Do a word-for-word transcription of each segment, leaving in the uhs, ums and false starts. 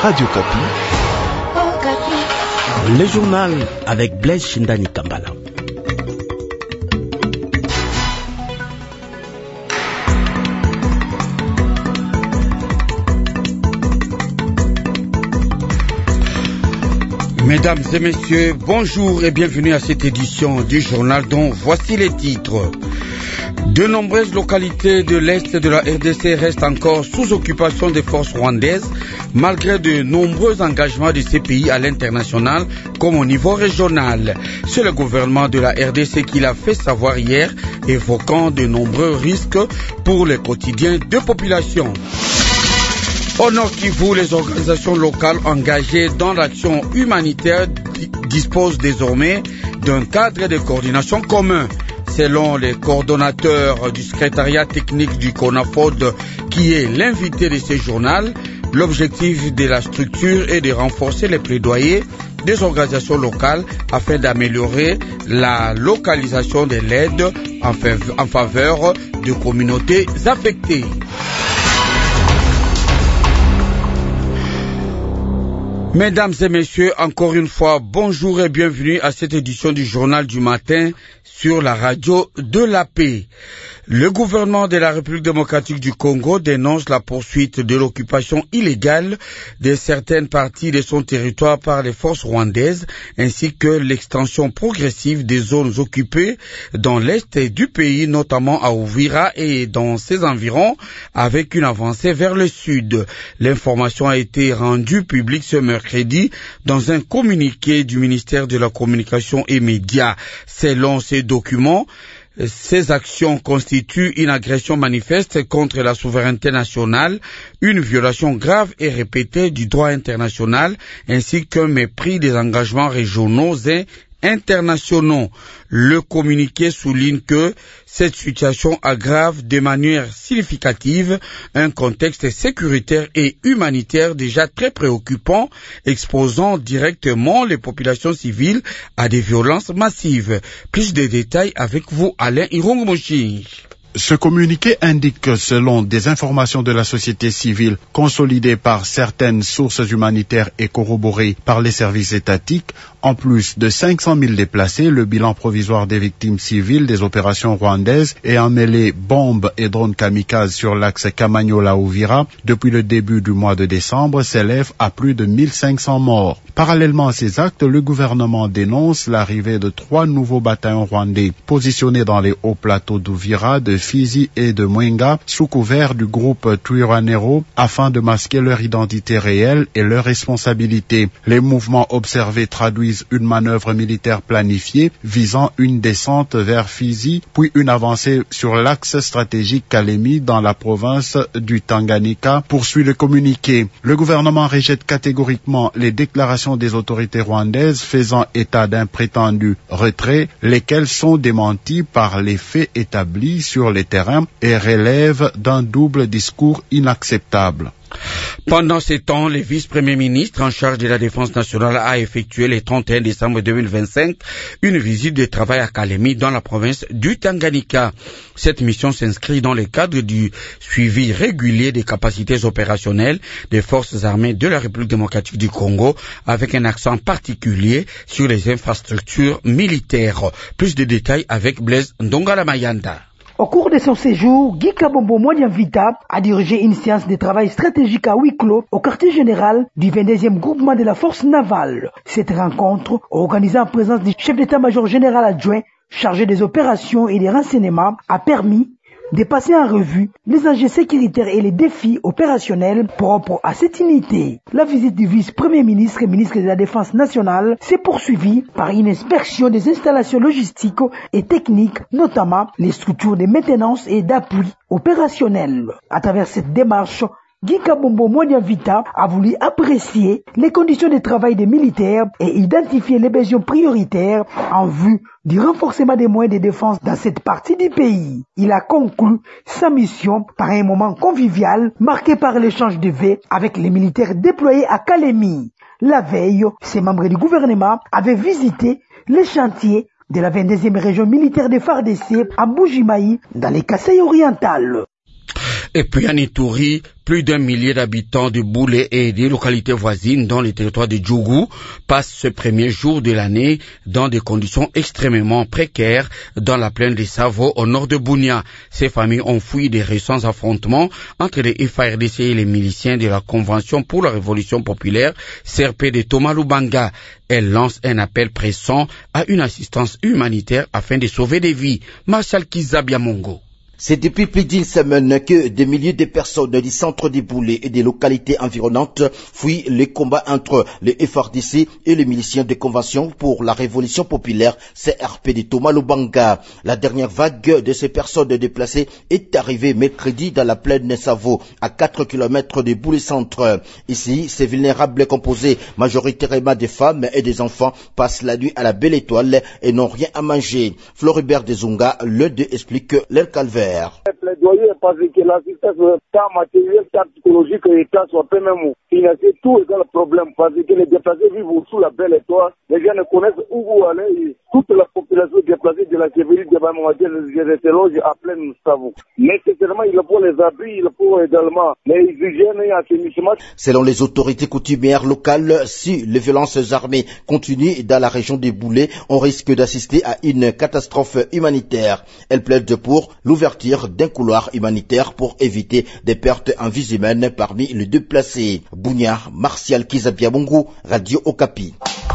Radio Kapi. Oh, Kapi. Le journal avec Blaise Shindani Kambala. Mesdames et messieurs, bonjour et bienvenue à cette édition du journal dont voici les titres. De nombreuses localités de l'Est de la R D C restent encore sous occupation des forces rwandaises, malgré de nombreux engagements de ces pays à l'international comme au niveau régional. C'est le gouvernement de la R D C qui l'a fait savoir hier, évoquant de nombreux risques pour le quotidien de population. Au Nord Kivu, les organisations locales engagées dans l'action humanitaire disposent désormais d'un cadre de coordination commun. Selon les coordonnateurs du secrétariat technique du CONAFOD, qui est l'invité de ce journal, l'objectif de la structure est de renforcer les plaidoyers des organisations locales afin d'améliorer la localisation de l'aide en faveur de communautés affectées. Mesdames et messieurs, encore une fois, bonjour et bienvenue à cette édition du journal du matin sur la radio de la paix. Le gouvernement de la République démocratique du Congo dénonce la poursuite de l'occupation illégale de certaines parties de son territoire par les forces rwandaises, ainsi que l'extension progressive des zones occupées dans l'est du pays, notamment à Uvira et dans ses environs, avec une avancée vers le sud. L'information a été rendue publique ce mercredi dans un communiqué du ministère de la Communication et Médias. Selon ces documents, ces actions constituent une agression manifeste contre la souveraineté nationale, une violation grave et répétée du droit international, ainsi qu'un mépris des engagements régionaux et internationaux. Le communiqué souligne que cette situation aggrave de manière significative un contexte sécuritaire et humanitaire déjà très préoccupant, exposant directement les populations civiles à des violences massives. Plus de détails avec vous, Alain Irongmochi. Ce communiqué indique que selon des informations de la société civile consolidées par certaines sources humanitaires et corroborées par les services étatiques, en plus de cinq cent mille déplacés, le bilan provisoire des victimes civiles des opérations rwandaises ayant mêlé bombes et drones kamikazes sur l'axe Kamanyola-Uvira depuis le début du mois de décembre s'élève à plus de mille cinq cents morts. Parallèlement à ces actes, le gouvernement dénonce l'arrivée de trois nouveaux bataillons rwandais positionnés dans les hauts plateaux d'Uvira, de Fizi et de Mwenga sous couvert du groupe Twirwaneho afin de masquer leur identité réelle et leur responsabilité. Les mouvements observés traduisent une manœuvre militaire planifiée visant une descente vers Fizi, puis une avancée sur l'axe stratégique Kalemi dans la province du Tanganyika, poursuit le communiqué. Le gouvernement rejette catégoriquement les déclarations des autorités rwandaises faisant état d'un prétendu retrait, lesquels sont démentis par les faits établis sur les terrains et relèvent d'un double discours inacceptable. Pendant ces temps, le vice-premier ministre en charge de la défense nationale a effectué le trente et un décembre deux mille vingt-cinq une visite de travail à Kalemi dans la province du Tanganyika. Cette mission s'inscrit dans le cadre du suivi régulier des capacités opérationnelles des forces armées de la République démocratique du Congo, avec un accent particulier sur les infrastructures militaires. Plus de détails avec Blaise Ndongala Mayanda. Au cours de son séjour, Guy Kabombo Mwanyavita a dirigé une séance de travail stratégique à huis clos au quartier général du vingt-deuxième groupement de la force navale. Cette rencontre, organisée en présence du chef d'état-major général adjoint chargé des opérations et des renseignements, a permis de passer en revue les enjeux sécuritaires et les défis opérationnels propres à cette unité. La visite du vice-premier ministre et ministre de la Défense nationale s'est poursuivie par une inspection des installations logistiques et techniques, notamment les structures de maintenance et d'appui opérationnel. À travers cette démarche, Guy Kabombo Mwanyavita a voulu apprécier les conditions de travail des militaires et identifier les besoins prioritaires en vue du renforcement des moyens de défense dans cette partie du pays. Il a conclu sa mission par un moment convivial marqué par l'échange de vœux avec les militaires déployés à Kalemi. La veille, ces membres du gouvernement avaient visité les chantiers de la vingt-deuxième région militaire de F A R D C à Bujimaï dans les Kasaï orientales. Et puis à Ituri, plus d'un millier d'habitants de Boulé et des localités voisines dans le territoire de Djougou passent ce premier jour de l'année dans des conditions extrêmement précaires dans la plaine des Savo au nord de Bunia. Ces familles ont fui des récents affrontements entre les F A R D C et les miliciens de la Convention pour la Révolution populaire C R P de Thomas Lubanga. Elle lance un appel pressant à une assistance humanitaire afin de sauver des vies. Marshal Kizabiamongo. C'est depuis plus d'une semaine que des milliers de personnes du centre des Boulets et des localités environnantes fuient les combats entre les F A R D C et les miliciens de Convention pour la Révolution populaire C R P de Thomas Lubanga. La dernière vague de ces personnes déplacées est arrivée mercredi dans la plaine Savo, à quatre kilomètres de Boulé Centre. Ici, ces vulnérables composés majoritairement des femmes et des enfants passent la nuit à la belle étoile et n'ont rien à manger. Floribert Dezunga, l'un d'eux, explique leur calvaire. Le plaidoyer parce que l'assistance tant matérielle, tant psychologique et tant soit peu même financier, tout est dans le problème parce que les déplacés vivent sous la belle étoile, les gens ne connaissent où vous allez, toute la population déplacée de la chevalerie de Bamouadien, se loge à pleine Savo. Nécessairement, il faut les abris, il faut également les hygiènes et assainissement. Selon les autorités coutumières locales, si les violences armées continuent dans la région des Boulets, on risque d'assister à une catastrophe humanitaire. Elle plaide pour l'ouverture d'un couloir humanitaire pour éviter des pertes en vies humaines parmi les déplacés. Bounia, Martial Kizabiamungu, Radio Okapi.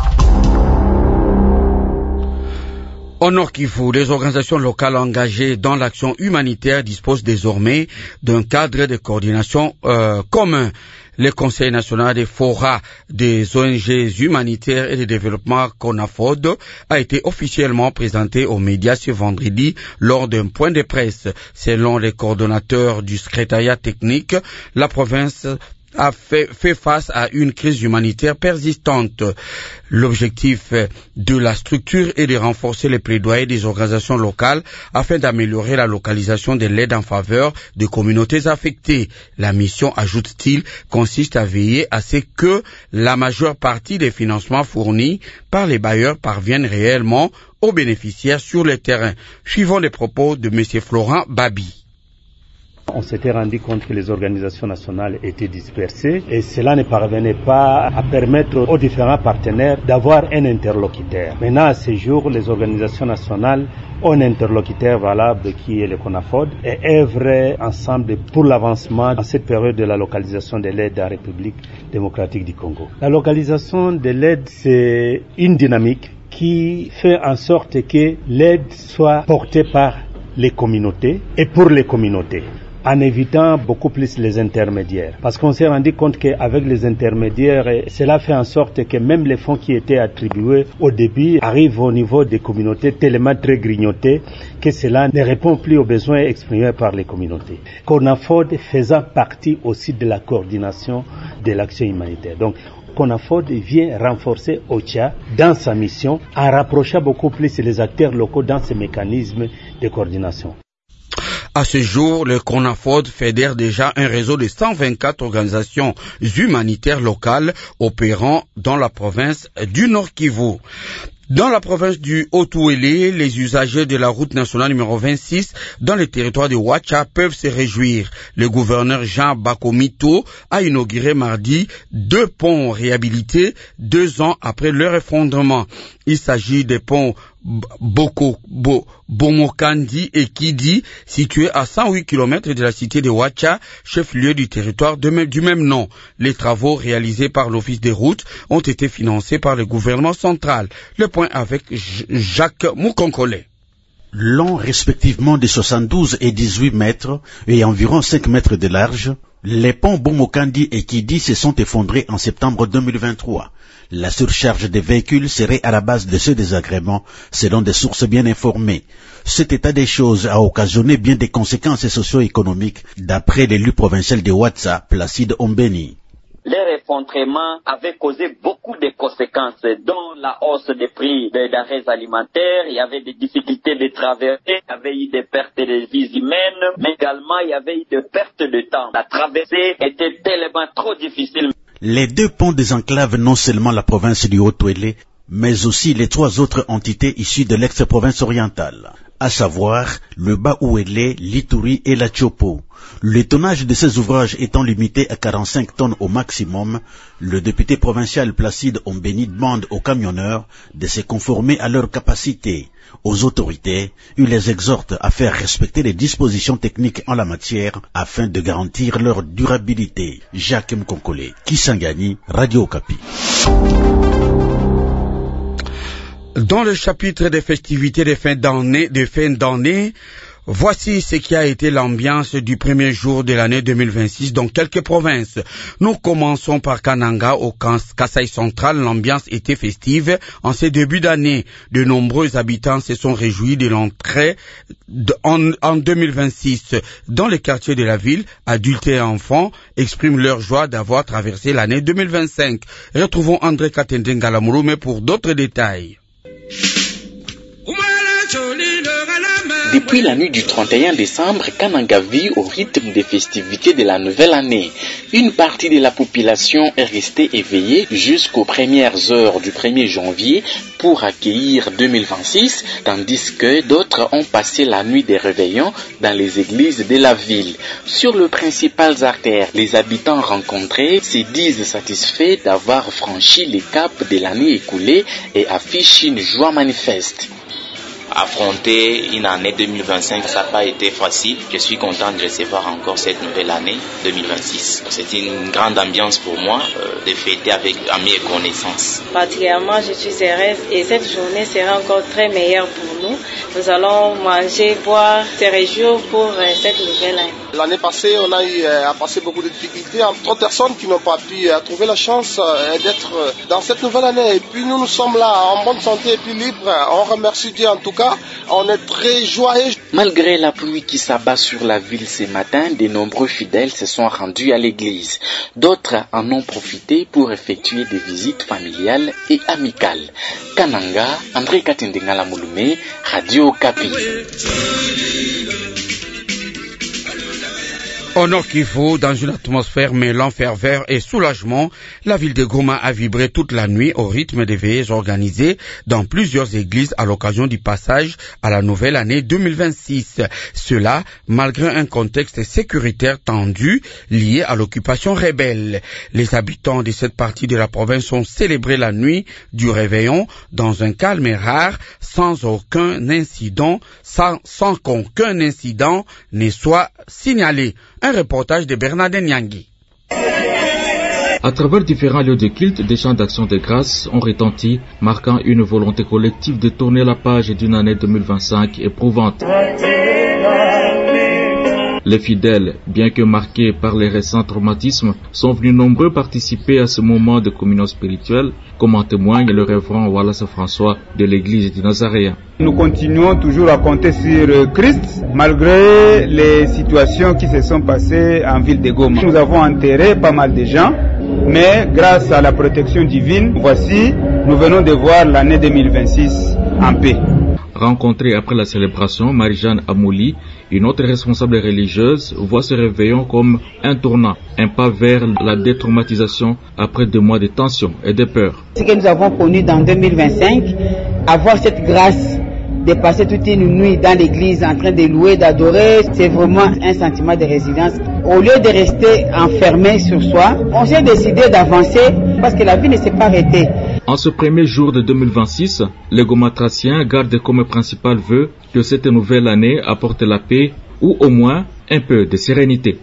Au Nord Kivu, les organisations locales engagées dans l'action humanitaire disposent désormais d'un cadre de coordination euh, commun. Le Conseil national des forats des O N G humanitaires et de développement CONAFOD a été officiellement présenté aux médias ce vendredi lors d'un point de presse. Selon les coordonnateurs du secrétariat technique, la province a fait, fait face à une crise humanitaire persistante. L'objectif de la structure est de renforcer les plaidoyers des organisations locales afin d'améliorer la localisation de l'aide en faveur des communautés affectées. La mission, ajoute-t-il, consiste à veiller à ce que la majeure partie des financements fournis par les bailleurs parviennent réellement aux bénéficiaires sur le terrain. Suivons les propos de M. Florent Babi. On s'était rendu compte que les organisations nationales étaient dispersées et cela ne parvenait pas à permettre aux différents partenaires d'avoir un interlocuteur. Maintenant, à ce jour, les organisations nationales ont un interlocuteur valable qui est le CONAFOD et œuvrent ensemble pour l'avancement en cette période de la localisation de l'aide à la République démocratique du Congo. La localisation de l'aide, c'est une dynamique qui fait en sorte que l'aide soit portée par les communautés et pour les communautés, en évitant beaucoup plus les intermédiaires. Parce qu'on s'est rendu compte qu'avec les intermédiaires, cela fait en sorte que même les fonds qui étaient attribués au début arrivent au niveau des communautés tellement très grignotées que cela ne répond plus aux besoins exprimés par les communautés. CONAFOD faisant partie aussi de la coordination de l'action humanitaire. Donc, CONAFOD vient renforcer O C H A dans sa mission en rapprochant beaucoup plus les acteurs locaux dans ces mécanismes de coordination. À ce jour, le CONAFOD fédère déjà un réseau de cent vingt-quatre organisations humanitaires locales opérant dans la province du Nord Kivu. Dans la province du Haut-Ouélé, les usagers de la route nationale numéro vingt-six dans le territoire de Ouacha peuvent se réjouir. Le gouverneur Jean Bakomito a inauguré mardi deux ponts réhabilités deux ans après leur effondrement. Il s'agit des ponts Boko, Bo, Bomokandi et Kidi, situés à cent huit kilomètres de la cité de Ouacha, chef-lieu du territoire de même, du même nom. Les travaux réalisés par l'Office des routes ont été financés par le gouvernement central. Le point avec Jacques Moukonkole. Long respectivement de soixante-douze et dix-huit mètres et environ cinq mètres de large, les ponts Bomokandi et Kidi se sont effondrés en septembre deux mille vingt-trois. La surcharge des véhicules serait à la base de ce désagrément, selon des sources bien informées. Cet état des choses a occasionné bien des conséquences socio-économiques, d'après l'élu provincial de Ouatsa, Placide Ombeni. Leur effondrement avait causé beaucoup de conséquences, dont la hausse des prix des denrées alimentaires, il y avait des difficultés de traverser, il y avait eu des pertes de vies humaines, mais également il y avait eu des pertes de temps. La traversée était tellement trop difficile. Les deux ponts désenclavent non seulement la province du Haut-Ouélé, mais aussi les trois autres entités issues de l'ex-province orientale. à savoir le Bas-Ouélé, l'Ituri et la Tchopo. Le tonnage de ces ouvrages étant limité à quarante-cinq tonnes au maximum, le député provincial Placide Ombeni demande aux camionneurs de se conformer à leur capacité. Aux autorités, il les exhorte à faire respecter les dispositions techniques en la matière afin de garantir leur durabilité. Jacques Mkonkole, Kisangani, Radio Okapi. Dans le chapitre des festivités de fin d'année, de fin d'année, voici ce qui a été l'ambiance du premier jour de l'année deux mille vingt-six dans quelques provinces. Nous commençons par Kananga, au Kasaï central. L'ambiance était festive en ce début d'année. De nombreux habitants se sont réjouis de l'entrée de, en, en deux mille vingt-six. Dans les quartiers de la ville, adultes et enfants expriment leur joie d'avoir traversé l'année deux mille vingt-cinq. Retrouvons André Katende Ngalamouroume pour d'autres détails. Depuis la nuit du trente et un décembre, Kananga vit au rythme des festivités de la nouvelle année. Une partie de la population est restée éveillée jusqu'aux premières heures du premier janvier pour accueillir deux mille vingt-six, tandis que d'autres ont passé la nuit des réveillons dans les églises de la ville. Sur les principales artères, les habitants rencontrés se disent satisfaits d'avoir franchi les caps de l'année écoulée et affichent une joie manifeste. Affronter une année deux mille vingt-cinq, ça n'a pas été facile. Je suis content de recevoir encore cette nouvelle année deux mille vingt-six. C'est une grande ambiance pour moi euh, de fêter avec amis et connaissances. Particulièrement, je suis heureuse et cette journée sera encore très meilleure pour nous. Nous allons manger, boire, se réjouir pour euh, cette nouvelle année. L'année passée, on a eu euh, à passer beaucoup de difficultés. Trop de personnes qui n'ont pas pu euh, trouver la chance euh, d'être euh, dans cette nouvelle année. Et puis nous, nous sommes là en bonne santé et puis libres. On remercie Dieu en tout cas. On est très joyeux. Malgré la pluie qui s'abat sur la ville ce matin, de nombreux fidèles se sont rendus à l'église. D'autres en ont profité pour effectuer des visites familiales et amicales. Kananga, André Katindengala Mouloumé, Radio Okapi. Au Nord Kivu, dans une atmosphère mêlant ferveur et soulagement, la ville de Goma a vibré toute la nuit au rythme des veillées organisées dans plusieurs églises à l'occasion du passage à la nouvelle année deux mille vingt-six. Cela, malgré un contexte sécuritaire tendu lié à l'occupation rebelle. Les habitants de cette partie de la province ont célébré la nuit du réveillon dans un calme rare, sans aucun incident, sans, sans qu'aucun incident ne soit signalé. Un reportage de Bernard Nyangui. À travers différents lieux de culte, des chants d'action de grâce ont retenti, marquant une volonté collective de tourner la page d'une année deux mille vingt-cinq éprouvante. Les fidèles, bien que marqués par les récents traumatismes, sont venus nombreux participer à ce moment de communion spirituelle, comme en témoigne le révérend Wallace François de l'église du Nazaréen. Nous continuons toujours à compter sur Christ, malgré les situations qui se sont passées en ville de Goma. Nous avons enterré pas mal de gens, mais grâce à la protection divine, voici, nous venons de voir l'année deux mille vingt-six en paix. Rencontrée après la célébration, Marie-Jeanne Amouli, une autre responsable religieuse, voit ce réveillon comme un tournant, un pas vers la détraumatisation après deux mois de tension et de peur. Ce que nous avons connu dans deux mille vingt-cinq, avoir cette grâce de passer toute une nuit dans l'église en train de louer, d'adorer, c'est vraiment un sentiment de résilience. Au lieu de rester enfermé sur soi, on s'est décidé d'avancer parce que la vie ne s'est pas arrêtée. En ce premier jour de deux mille vingt-six, les Gomatraciens gardent comme principal vœu que cette nouvelle année apporte la paix ou au moins un peu de sérénité.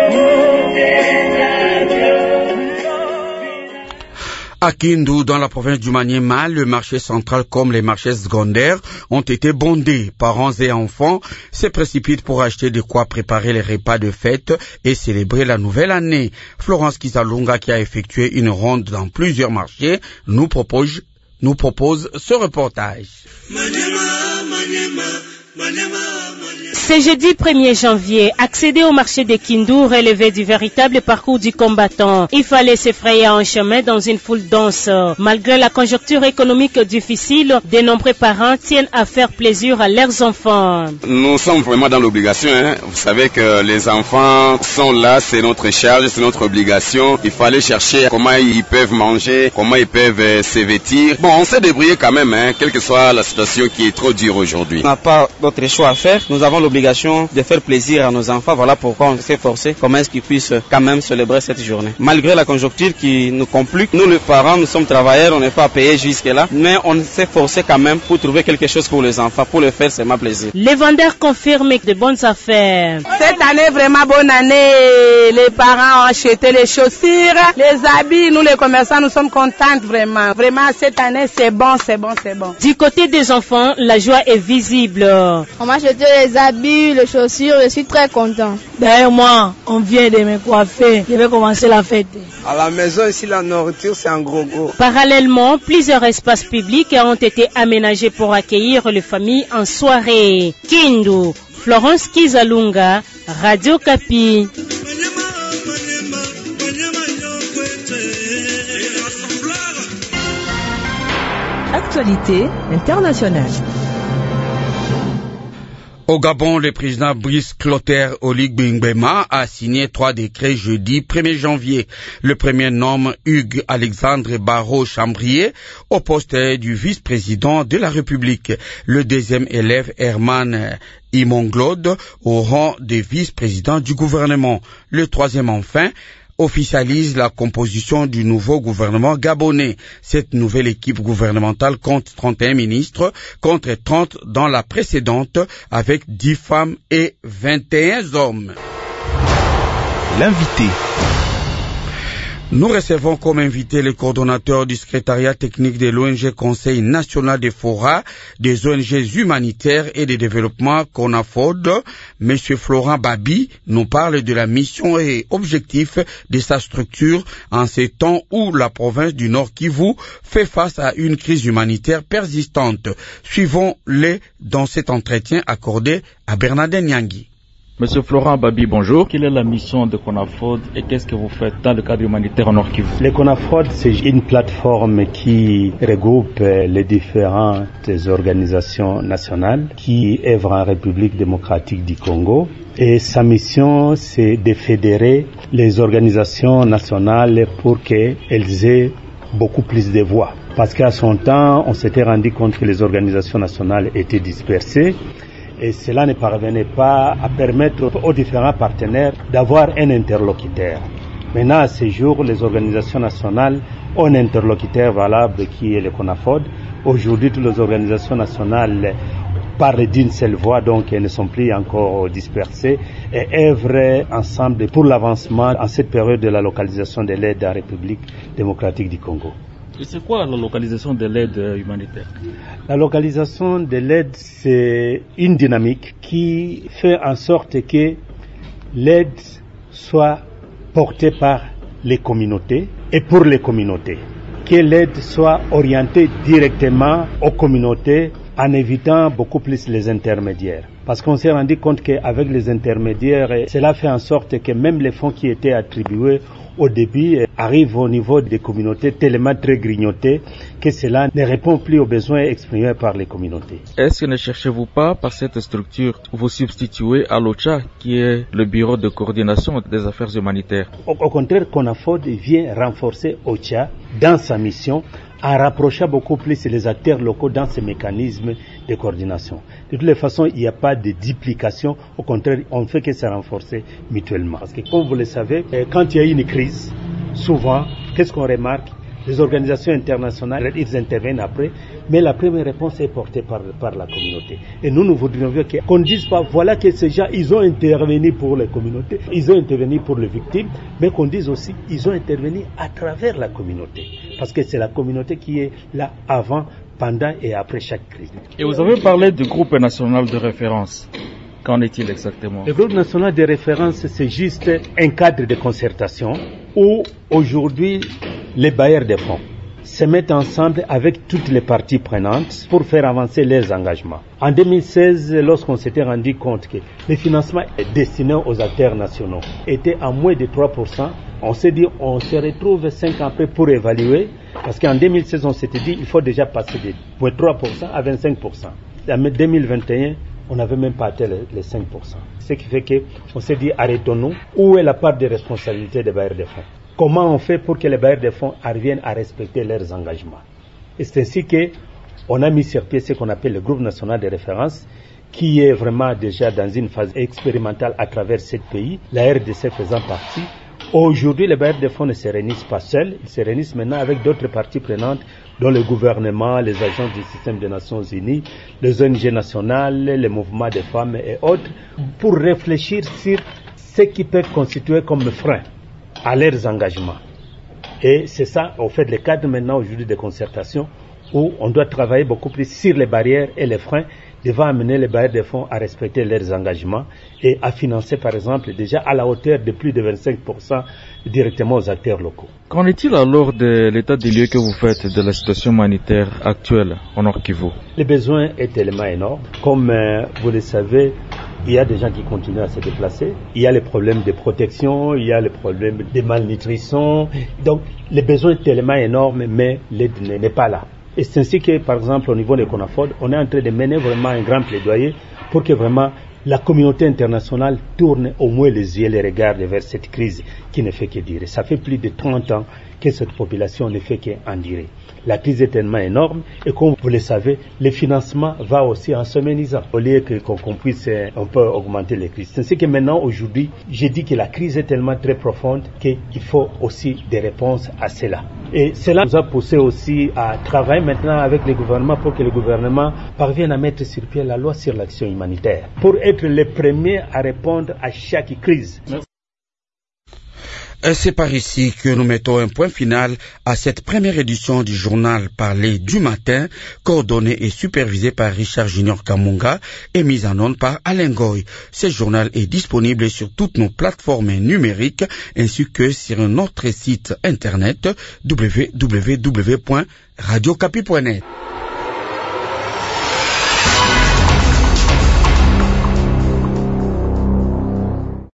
À Kindu, dans la province du Maniema, le marché central comme les marchés secondaires ont été bondés. Parents et enfants se précipitent pour acheter de quoi préparer les repas de fête et célébrer la nouvelle année. Florence Kizalunga, qui a effectué une ronde dans plusieurs marchés, nous propose, nous propose ce reportage. Maniema, Maniema, Maniema, Maniema. Ce jeudi premier janvier, accéder au marché de Kindu relevait du véritable parcours du combattant. Il fallait se frayer un chemin dans une foule dense. Malgré la conjoncture économique difficile, de nombreux parents tiennent à faire plaisir à leurs enfants. Nous sommes vraiment dans l'obligation. Hein. Vous savez que les enfants sont là, c'est notre charge, c'est notre obligation. Il fallait chercher comment ils peuvent manger, comment ils peuvent se vêtir. Bon, on s'est débrouillé quand même, hein, quelle que soit la situation qui est trop dure aujourd'hui. On n'a pas d'autre choix à faire. Nous avons l'obligation de faire plaisir à nos enfants. Voilà pourquoi on s'est forcé, comment est-ce qu'ils puissent quand même célébrer cette journée. Malgré la conjoncture qui nous complique, nous les parents, nous sommes travailleurs, on n'est pas payés jusque-là, mais on s'est forcé quand même pour trouver quelque chose pour les enfants. Pour le faire, c'est ma plaisir. Les vendeurs confirment de bonnes affaires. Cette année, vraiment bonne année. Les parents ont acheté les chaussures, les habits. Nous, les commerçants, nous sommes contents vraiment. Vraiment, cette année, c'est bon, c'est bon, c'est bon. Du côté des enfants, la joie est visible. On m'a acheté les habits, les chaussures, je suis très content. D'ailleurs, moi, on vient de me coiffer. Je vais commencer la fête. À la maison, ici, la nourriture, c'est un gros gros. Parallèlement, plusieurs espaces publics ont été aménagés pour accueillir les familles en soirée. Kindu, Florence Kizalunga, Radio Kapi. Actualité internationale. Au Gabon, le président Brice Clotaire Oligui Nguema a signé trois décrets jeudi premier janvier. Le premier nomme Hugues Alexandre Barrault Chambrier au poste du vice-président de la République. Le deuxième élève Herman Imonglode au rang de vice-président du gouvernement. Le troisième enfin officialise la composition du nouveau gouvernement gabonais. Cette nouvelle équipe gouvernementale compte trente et un ministres contre trente dans la précédente avec dix femmes et vingt et un hommes. L'invité. Nous recevons comme invité le coordonnateur du secrétariat technique de l'O N G Conseil national des forats, des O N G humanitaires et de développement CONAFOD. M. Florent Babi nous parle de la mission et objectifs de sa structure en ces temps où la province du Nord Kivu fait face à une crise humanitaire persistante. Suivons-les dans cet entretien accordé à Bernardin Nyangui. Monsieur Florent Babi, bonjour. Quelle est la mission de CONAFOD et qu'est-ce que vous faites dans le cadre humanitaire en Nord Kivu? Le CONAFOD, c'est une plateforme qui regroupe les différentes organisations nationales qui œuvrent en République démocratique du Congo. Et sa mission, c'est de fédérer les organisations nationales pour qu'elles aient beaucoup plus de voix. Parce qu'à son temps, on s'était rendu compte que les organisations nationales étaient dispersées. Et cela ne parvenait pas à permettre aux différents partenaires d'avoir un interlocuteur. Maintenant, à ce jour, les organisations nationales ont un interlocuteur valable qui est le CONAFOD. Aujourd'hui, toutes les organisations nationales parlent d'une seule voix, donc elles ne sont plus encore dispersées et œuvrent ensemble pour l'avancement en cette période de la localisation de l'aide à la République démocratique du Congo. Et c'est quoi la localisation de l'aide humanitaire? La localisation de l'aide, c'est une dynamique qui fait en sorte que l'aide soit portée par les communautés et pour les communautés. Que l'aide soit orientée directement aux communautés en évitant beaucoup plus les intermédiaires. Parce qu'on s'est rendu compte qu'avec les intermédiaires, cela fait en sorte que même les fonds qui étaient attribués au début arrivent au niveau des communautés tellement très grignotées que cela ne répond plus aux besoins exprimés par les communautés. Est-ce que ne cherchez-vous pas par cette structure vous substituer à l'OCHA qui est le bureau de coordination des affaires humanitaires? Au, au contraire, CONAFOD vient renforcer OCHA dans sa mission en rapprochant beaucoup plus les acteurs locaux dans ces mécanismes de coordination. De toutes les façons, il n'y a pas de duplication. Au contraire, on ne fait que se renforcer mutuellement. Parce que comme vous le savez, quand il y a une crise, souvent, qu'est-ce qu'on remarque? Les organisations internationales, ils interviennent après, mais la première réponse est portée par, par la communauté. Et nous, nous voudrions qu'on ne dise pas, voilà que ces gens, ils ont intervenu pour les communautés, ils ont intervenu pour les victimes, mais qu'on dise aussi, ils ont intervenu à travers la communauté. Parce que c'est la communauté qui est là avant, pendant et après chaque crise. Et vous avez parlé du groupe national de référence. Qu'en est-il exactement? Le groupe national de référence, c'est juste un cadre de concertation où aujourd'hui les bailleurs de fonds, se mettent ensemble avec toutes les parties prenantes pour faire avancer leurs engagements. En deux mille seize, lorsqu'on s'était rendu compte que les financements destinés aux acteurs nationaux étaient à moins de trois pour cent, on s'est dit on se retrouve cinq ans après pour évaluer, parce qu'en deux mille seize on s'était dit il faut déjà passer de moins trois pour cent à vingt-cinq pour cent. En deux mille vingt et un, on n'avait même pas atteint les cinq pour cent. Ce qui fait qu'on s'est dit arrêtons-nous, où est la part de responsabilité des bailleurs de fonds? Comment on fait pour que les bailleurs de fonds parviennent à respecter leurs engagements? Et c'est ainsi qu'on a mis sur pied ce qu'on appelle le groupe national de référence, qui est vraiment déjà dans une phase expérimentale à travers sept pays, la R D C faisant partie. Aujourd'hui, les bailleurs de fonds ne se réunissent pas seuls, ils se réunissent maintenant avec d'autres parties prenantes, dont le gouvernement, les agences du système des Nations Unies, les O N G nationales, les mouvements des femmes et autres, pour réfléchir sur ce qui peut constituer comme frein à leurs engagements. Et c'est ça, au fait, le cadre maintenant aujourd'hui de concertation, où on doit travailler beaucoup plus sur les barrières et les freins devant amener les bailleurs de fonds à respecter leurs engagements et à financer, par exemple, déjà à la hauteur de plus de vingt-cinq pour cent directement aux acteurs locaux. Qu'en est-il alors de l'état des lieux que vous faites de la situation humanitaire actuelle en Nord-Kivu? Le besoin est tellement énorme. Comme euh, vous le savez, il y a des gens qui continuent à se déplacer. Il y a les problèmes de protection, il y a les problèmes de malnutrition. Donc, le besoin est tellement énorme, mais l'aide n'est pas là. Et c'est ainsi que, par exemple, au niveau de CONAFOD, on est en train de mener vraiment un grand plaidoyer pour que vraiment la communauté internationale tourne au moins les yeux et les regards vers cette crise qui ne fait que durer. Ça fait plus de trente ans que cette population ne fait qu'endurer. La crise est tellement énorme et comme vous le savez, le financement va aussi en s'amenuisant. Au lieu que, qu'on puisse un peu augmenter les crises. C'est ainsi que maintenant, aujourd'hui, j'ai dit que la crise est tellement très profonde qu'il faut aussi des réponses à cela. Et cela nous a poussé aussi à travailler maintenant avec le gouvernement pour que le gouvernement parvienne à mettre sur pied la loi sur l'action humanitaire, pour être les premiers à répondre à chaque crise. C'est par ici que nous mettons un point final à cette première édition du journal Parler du matin, coordonné et supervisé par Richard Junior Kamunga et mise en onde par Alain Goy. Ce journal est disponible sur toutes nos plateformes numériques ainsi que sur notre site internet w w w point radio capi point net.